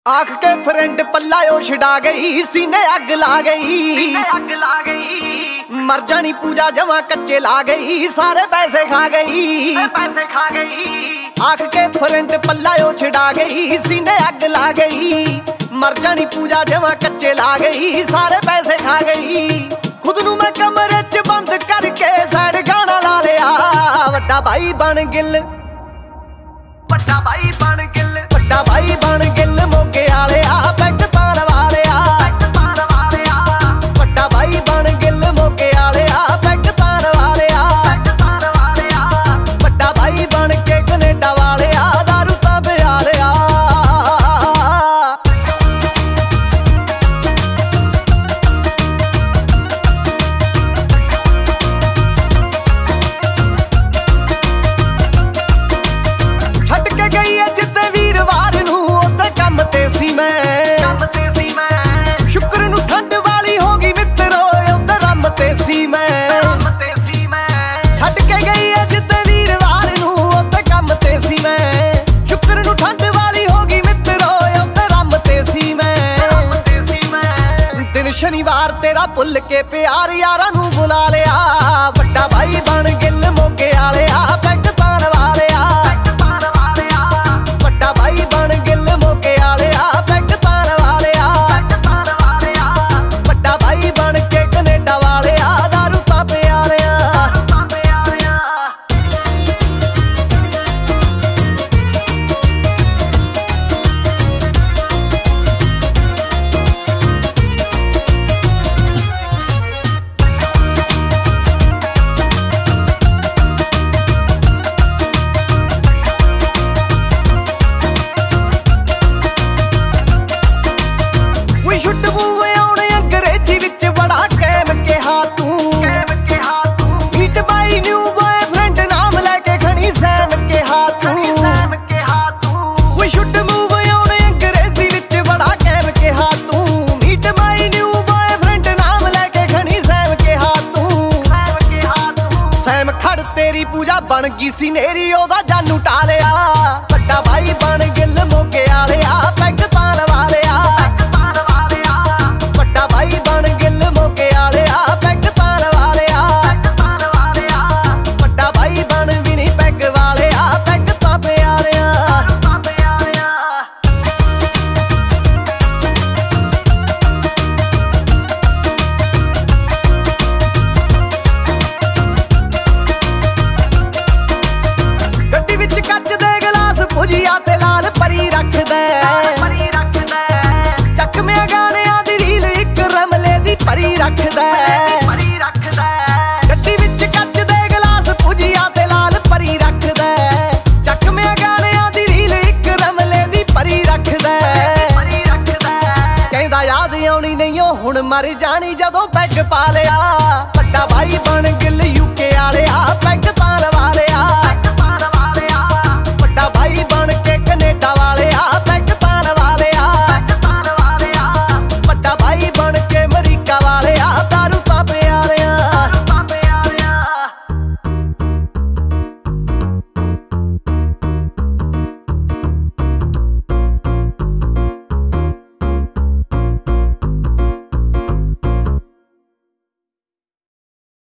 आख के फ्रेंड पल्ला ओ छिड़ा गई, सीने अग ला गई, मर जानी पूजा जमा कच्चे ला गई, सारे पैसे खा गई। आख के फ्रेंड पल्ला ओ छिड़ा गई, सीने अग ला गई, मर जानी पूजा जमा कच्चे ला गई, सारे पैसे खा गई। खुद नू मैं कमरे च बंद करके सैड गाना ला लिया, वड्डा भाई बन गिल, वड्डा भाई बन गिल, वड्डा भाई बन गिल मोगे आलिया, पैग तां लवा लिया, वड्डा भाई बन गिल मोगे आलिया, पैग तां लवा लिया, वड्डा भाई बन के कनेडा वालिया, दारू तां पिया लिया। छड्ड के गई है जिद्दे वीरवार नू, उते कम ते सी मैं, शुक्र नू ठंड वाली हो गई मित्रो, उते रम ते सी मैं। छड्ड के गई है जिद्दे वीरवार नू, उते कम ते सी मैं, शुक्र नू ठंड वाली हो गई मित्रो, उते रम ते सी मैं। दिन शनिवार तेरा भुल के प्यार यारा नू बुला लिया, वड्डा भाई बन गिल मोगे आलिया, पैग तां लवा लिया, वड्डा भाई बन गिल मोगे आलिया, पैग तां लवा लिया, वड्डा भाई बन के कनेडा वालिया, दारू तां पिया लिया। We should move on अंग्रेजी विच बड़ा कैम कहा तू, मीट बाई न्यू बॉयफ्रेंड नाम लेके खनी सैम कहा तू। We should move on अंग्रेजी विच बड़ा कैम कहा तू, मीट बाई न्यू बॉयफ्रेंड नाम लेके खनी सैम कहा तू। सैम खड़ तेरी पूजा बन गई सी नेरी, ओदा जानू टालिया, वड्डा भाई बन गिल मोगे आलिया, पैग तां लवा लिया, वड्डा भाई बन गिल मोगे आलिया, पैग तां लवा लिया, वड्डा भाई बन भी नहीं पैग वालिया, पैग तां पिया लिया। ਗੱਡੀ ਵਿੱਚ ਕੱਚ ਦੇ ਗਲਾਸ ਭੁਜੀਆ ਤੇ ਲਾਲ ਪਰੀ ਰੱਖਦਾ, ਚੱਕਮਿਆਂ ਗਾਣਿਆਂ ਦੀ ਰੀਲ ਇੱਕ ਰਮਲੇ ਦੀ ਪਰੀ ਰੱਖਦਾ। ਗੱਡੀ ਵਿੱਚ ਕੱਚ ਦੇ ਗਲਾਸ ਭੁਜੀਆ ਤੇ ਲਾਲ ਪਰੀ ਰੱਖਦਾ, ਚੱਕਮਿਆਂ ਗਾਣਿਆਂ ਦੀ ਰੀਲ ਇੱਕ ਰਮਲੇ ਦੀ ਪਰੀ ਰੱਖਦਾ। ਕਹਿੰਦਾ ਯਾਦ ਆਉਣੀ ਨਹੀਂ ਉਹ ਹੁਣ ਮਰ ਜਾਣੀ ਜਦੋਂ ਪੈਗ ਪਾ ਲਿਆ, ਵੱਡਾ ਭਾਈ ਬਣ ਗਿਲ ਯੂਕੇ ਵਾਲਿਆ, ਪੈਗ ਤਾਂ